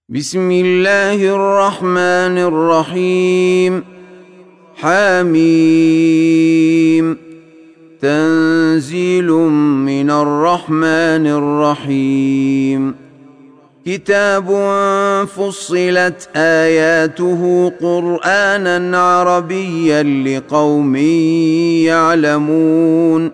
بسم الله الرحمن الرحيم. حميم. تنزيل من الرحمن الرحيم. كتاب فصلت آياته قرآنا عربيا لقوم يعلمون.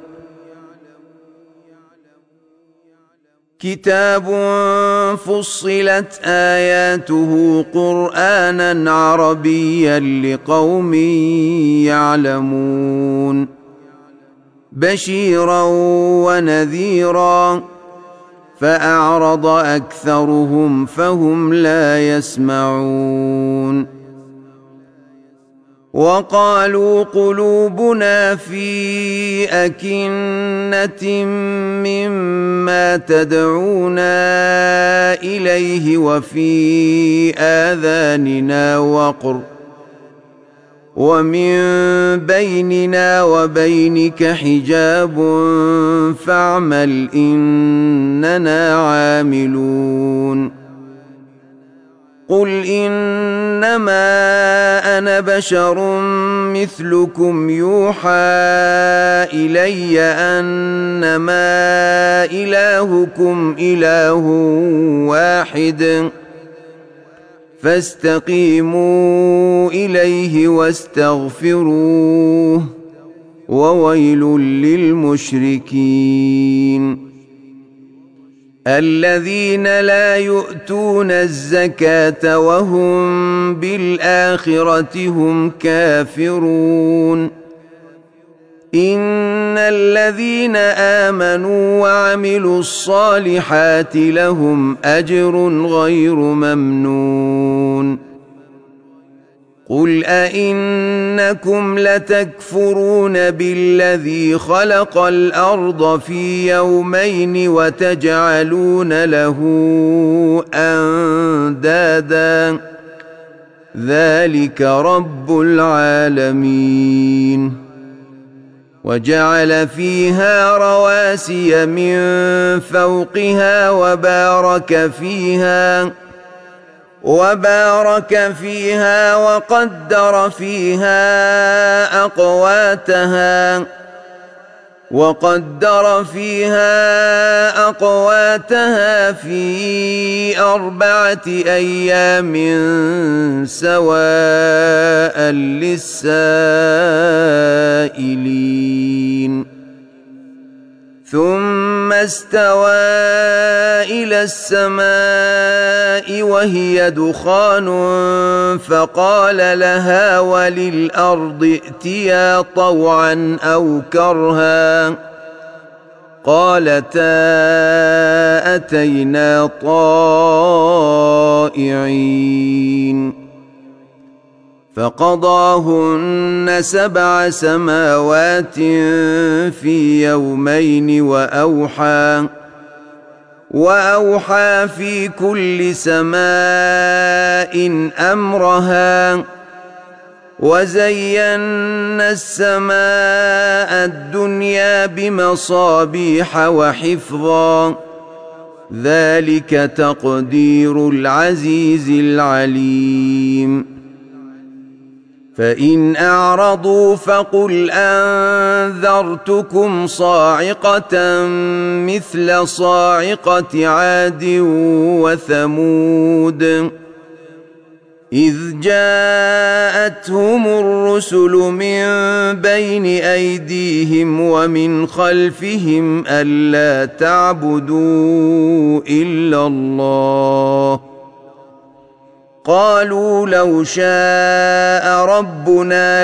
كتاب فصلت آياته قرآنا عربيا لقوم يعلمون. بشيرا ونذيرا فأعرض أكثرهم فهم لا يسمعون. وقالوا قلوبنا في أكنة مما تدعونا إليه وفي آذاننا وقر ومن بيننا وبينك حجاب فاعمل إننا عاملون. قل إنما أنا بشر مثلكم يوحى إلي أنما إلهكم إله واحد فاستقيموا إليه واستغفروه وويل للمشركين الذين لا يؤتون الزكاة وهم بالآخرة هم كافرون. إن الذين آمنوا وعملوا الصالحات لهم أجر غير ممنون. قل أئنكم لتكفرون بالذي خلق الأرض في يومين وتجعلون له أندادا ذلك رب العالمين. وجعل فيها رواسي من فوقها وبارك فيها وقدر فيها أقواتها في 4 أيام سواء للسائلين. ثم استوى إلى السماء وهي دخان فقال لها وللأرض ائتيا طوعا أو كرها قالتا أتينا طائعين. فقضاهن 7 سماوات في يومين وأوحى في كل سماء أمرها وزينا السماء الدنيا بمصابيح وحفظا ذلك تقدير العزيز العليم. فإن أعرضوا فقل أنذرتكم صاعقة مثل صاعقة عاد وثمود إذ جاءتهم الرسل من بين أيديهم ومن خلفهم ألا تعبدوا إلا الله قالوا لو شاء ربنا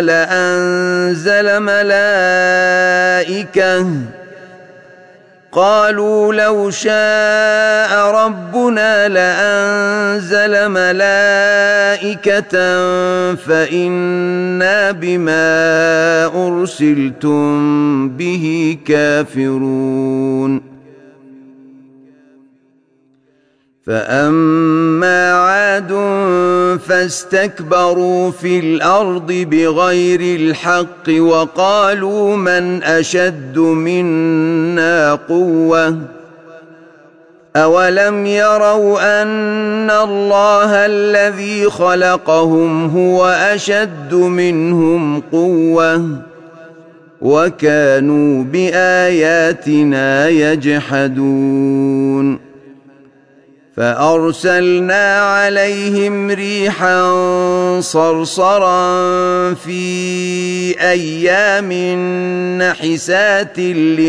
لأنزل ملائكة فإنا بما أرسلتم به كافرون. فأما عاد فاستكبروا في الأرض بغير الحق وقالوا من أشد منا قوة أولم يروا أن الله الذي خلقهم هو أشد منهم قوة وكانوا بآياتنا يجحدون فأرسلنا عليهم ريحا صرصرا في أيام نحسات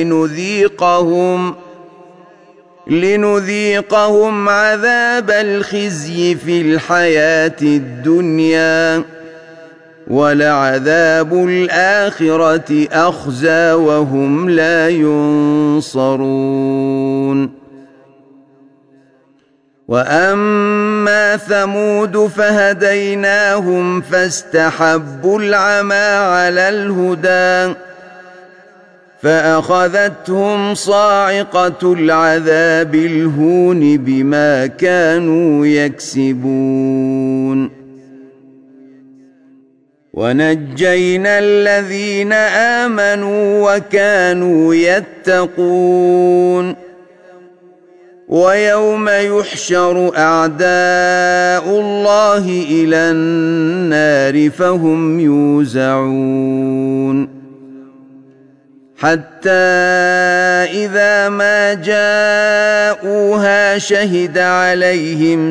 لنذيقهم عذاب الخزي في الحياة الدنيا ولعذاب الآخرة أخزى وهم لا ينصرون وأما ثمود فهديناهم فاستحبوا العمى على الهدى فأخذتهم صاعقة العذاب الهون بما كانوا يكسبون ونجينا الذين آمنوا وكانوا يتقون ويوم يحشر أعداء الله إلى النار فهم يوزعون حتى إذا ما جاءوها شهد عليهم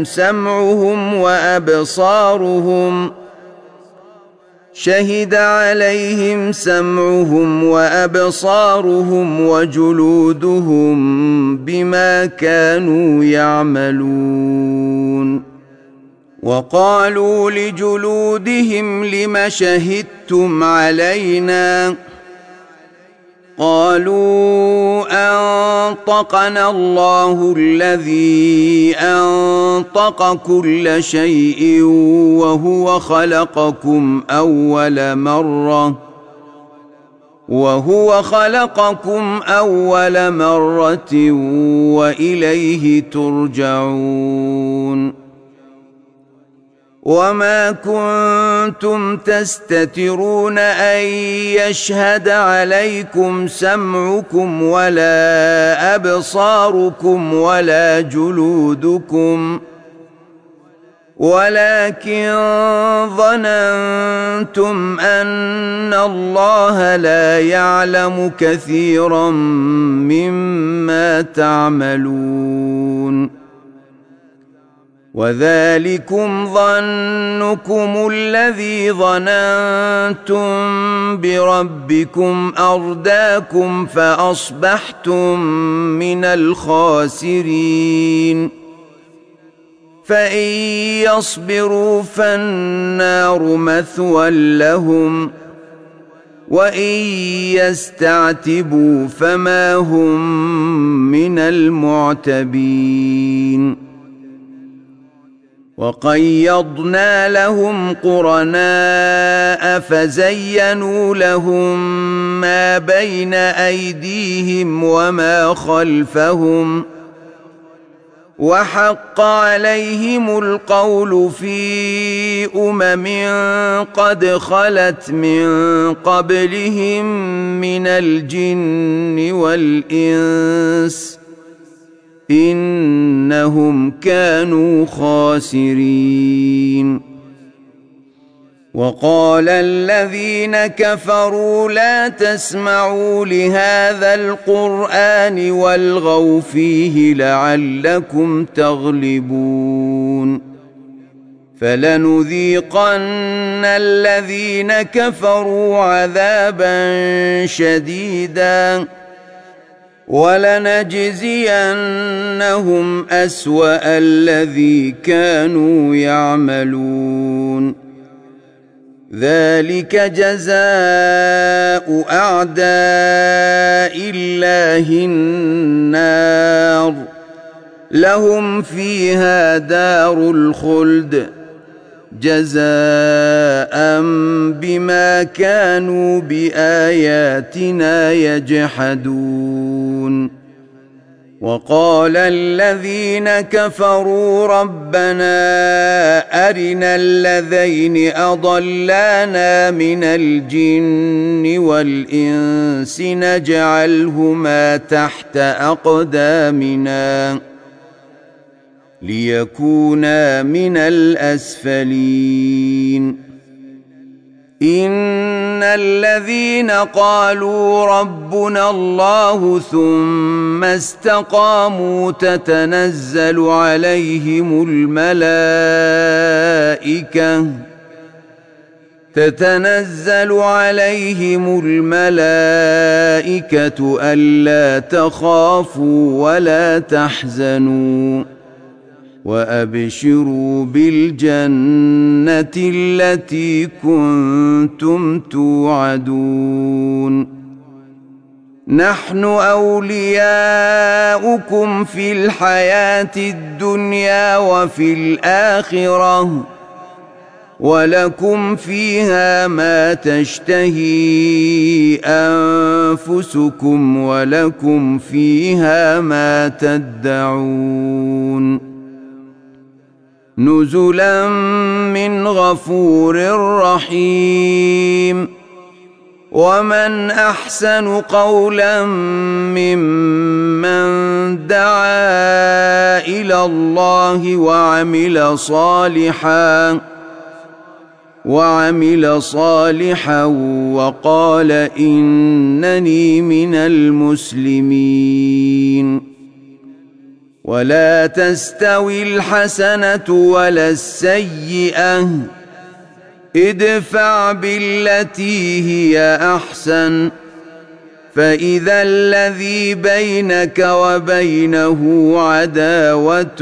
سمعهم وأبصارهم وجلودهم بما كانوا يعملون وقالوا لجلودهم لم شهدتم علينا قالوا أنطقنا الله الذي أنطق كل شيء وهو خلقكم أول مرة وإليه ترجعون وما كنتم تستترون أن يشهد عليكم سمعكم ولا أبصاركم ولا جلودكم ولكن ظننتم أن الله لا يعلم كثيرا مما تعملون وذلكم ظنكم الذي ظننتم بربكم أرداكم فأصبحتم من الخاسرين فإن يصبروا فالنار مثوى لهم وإن يستعتبوا فما هم من المعتبين وقيضنا لهم قرناء فزينوا لهم ما بين أيديهم وما خلفهم وحق عليهم القول في قد خلت من قبلهم من الجن والإنس إنهم كانوا خاسرين وقال الذين كفروا لا تسمعوا لهذا القرآن والغوا فيه لعلكم تغلبون فلنذيقن الذين كفروا عذابا شديدا ولنجزينهم أسوأ الذي كانوا يعملون ذلك جزاء أعداء الله النار لهم فيها دار الخلد جزاء بما كانوا بآياتنا يجحدون وقال الذين كفروا ربنا أرنا الذين أضلانا من الجن والإنس نجعلهما تحت أقدامنا ليكونا من الأسفلين إن الذين قالوا ربنا الله ثم استقاموا تتنزل عليهم الملائكة ألا تخافوا ولا تحزنوا وأبشروا بالجنة التي كنتم توعدون نحن أولياؤكم في الحياة الدنيا وفي الآخرة ولكم فيها ما تشتهي أنفسكم ولكم فيها ما تدعون نزلا من غفور رحيم ومن أحسن قولا ممن دعا إلى الله وعمل صالحا وقال إنني من المسلمين ولا تستوي الحسنة ولا السيئة ادفع بالتي هي أحسن فإذا الذي بينك وبينه عداوة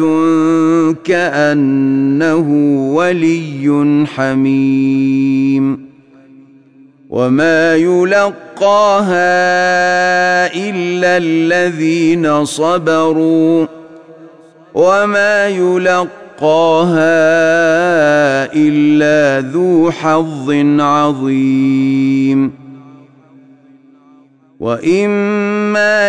كأنه ولي حميم وما يلقاها إلا الذين صبروا وما يلقاها إلا ذو حظ عظيم وإما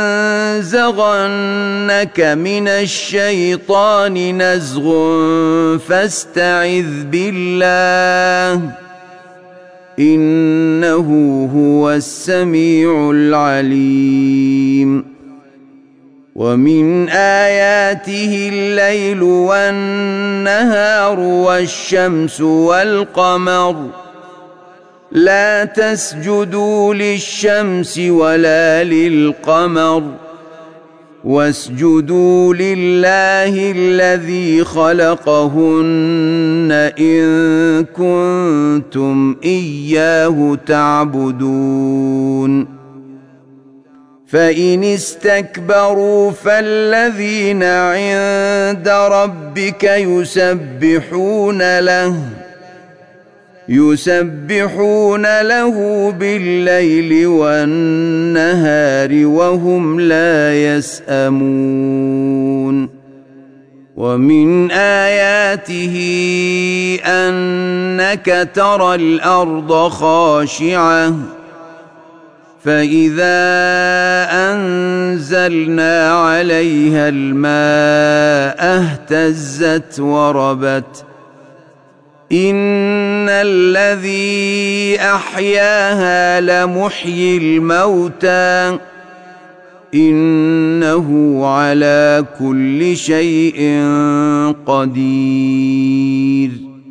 ينزغنك من الشيطان نزغ فاستعذ بالله إنه هو السميع العليم ومن آياته الليل والنهار والشمس والقمر لا تسجدوا للشمس ولا للقمر واسجدوا لله الذي خلقهن إن كنتم إياه تعبدون فإن استكبروا فالذين عند ربك يسبحون له بالليل والنهار وهم لا يسأمون ومن آياته أنك ترى الأرض خاشعة فإذا أنزلنا عليها الماء اهتزت وربت إن الذي أحياها لمحيي الموتى إنه على كل شيء قدير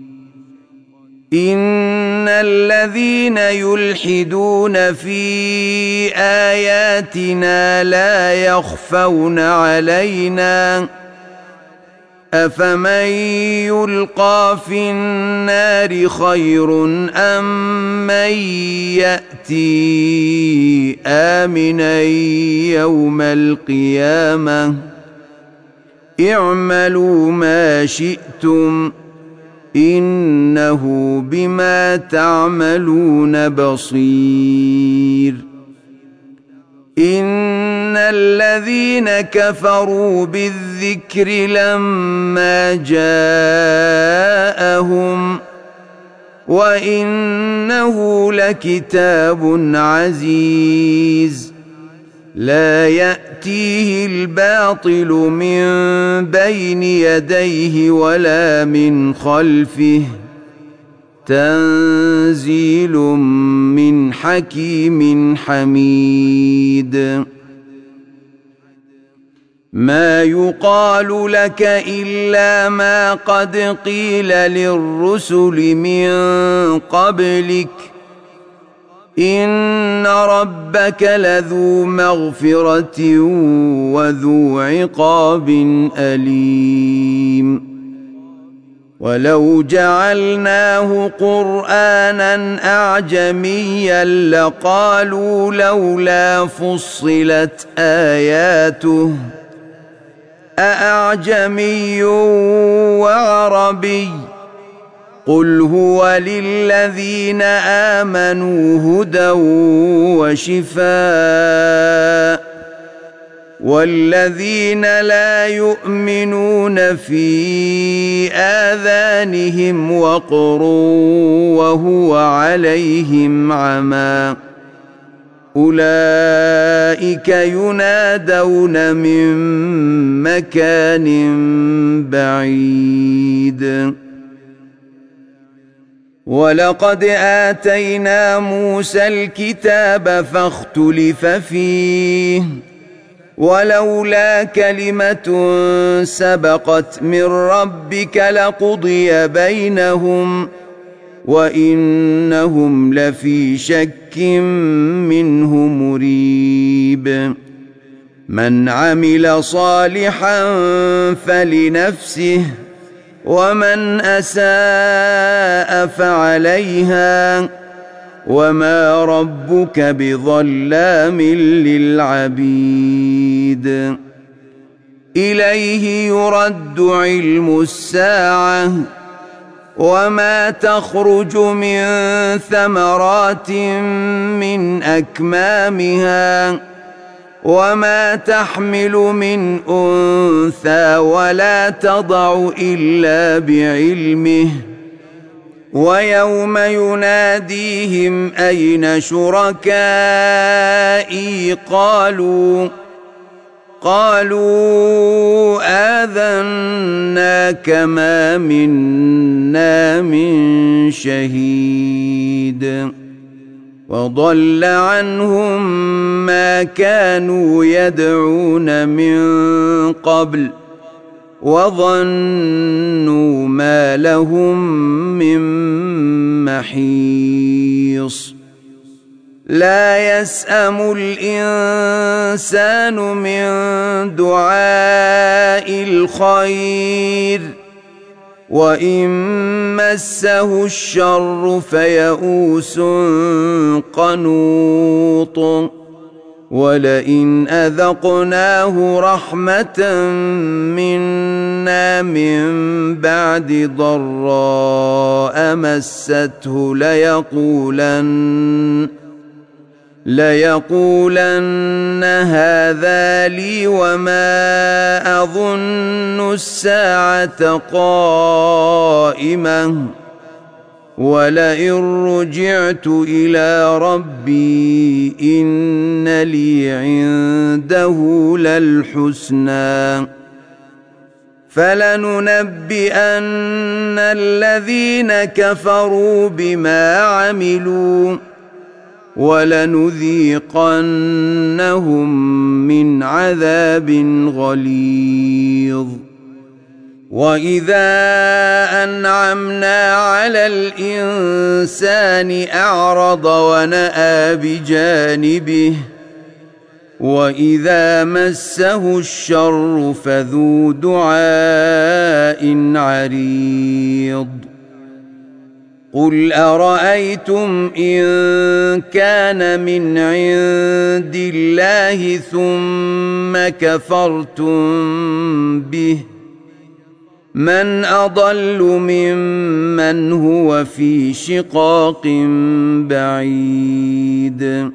إن الذين يلحدون في آياتنا لا يخفون علينا أفمن يلقى في النار خير أم من يأتي آمنا يوم القيامة اعملوا ما شئتم إنه بما تعملون بصير إن الذين كفروا بالذكر لما جاءهم وإنه لكتاب عزيز لا يأتيه الباطل من بين يديه ولا من خلفه تنزيل من حكيم حميد ما يقال لك إلا ما قد قيل للرسل من قبلك إن ربك لذو مغفرة وذو عقاب أليم ولو جعلناه قرآنا أعجميا لقالوا لولا فصلت آياته أأعجمي وعربي قل هو للذين آمنوا هدى وشفاء والذين لا يؤمنون في آذانهم وقر وهو عليهم عمى أولئك ينادون من مكان بعيد ولقد آتينا موسى الكتاب فاختلف فيه ولولا كلمة سبقت من ربك لقضي بينهم وإنهم لفي شك منه مريب من عمل صالحا فلنفسه ومن أساء فعليها وما ربك بظلام للعبيد إليه يرد علم الساعة وما تخرج من ثمرات من أكمامها وما تحمل من أنثى ولا تضع إلا بعلمه ويوم يناديهم أين شركائي قالوا آذناك ما منا من شهيد وضل عنهم ما كانوا يدعون من قبل وظنوا ما لهم من محيص لا يسأم الإنسان من دعاء الخير وإن مسه الشر فيئوس قنوط ولئن أذقناه رحمة منا من بعد ضراء مسته ليقولن هذا لي وما أظن الساعة قائمة ولئن رجعت إلى ربي إن لي عنده للحسنى فلننبئن الذين كفروا بما عملوا ولنذيقنهم من عذاب غليظ وإذا أنعمنا على الإنسان أعرض ونأى بجانبه وإذا مسه الشر فذو دعاء عريض قل أرأيتم إن كان من عند الله ثم كفرتم به من أضل ممن هو في شقاق بعيد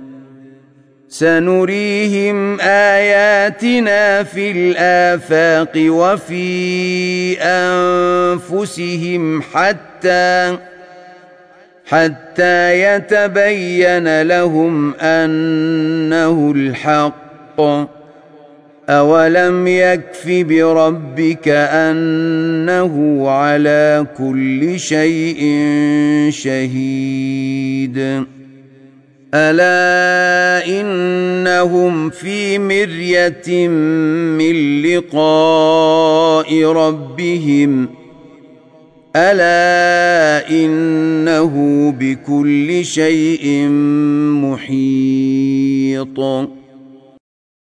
سنريهم آياتنا في الآفاق وفي أنفسهم حتى يتبين لهم أنه الحق أولم يكف بربك أنه على كل شيء شهيد ألا إنهم في مرية من لقاء ربهم ألا إنه بكل شيء محيط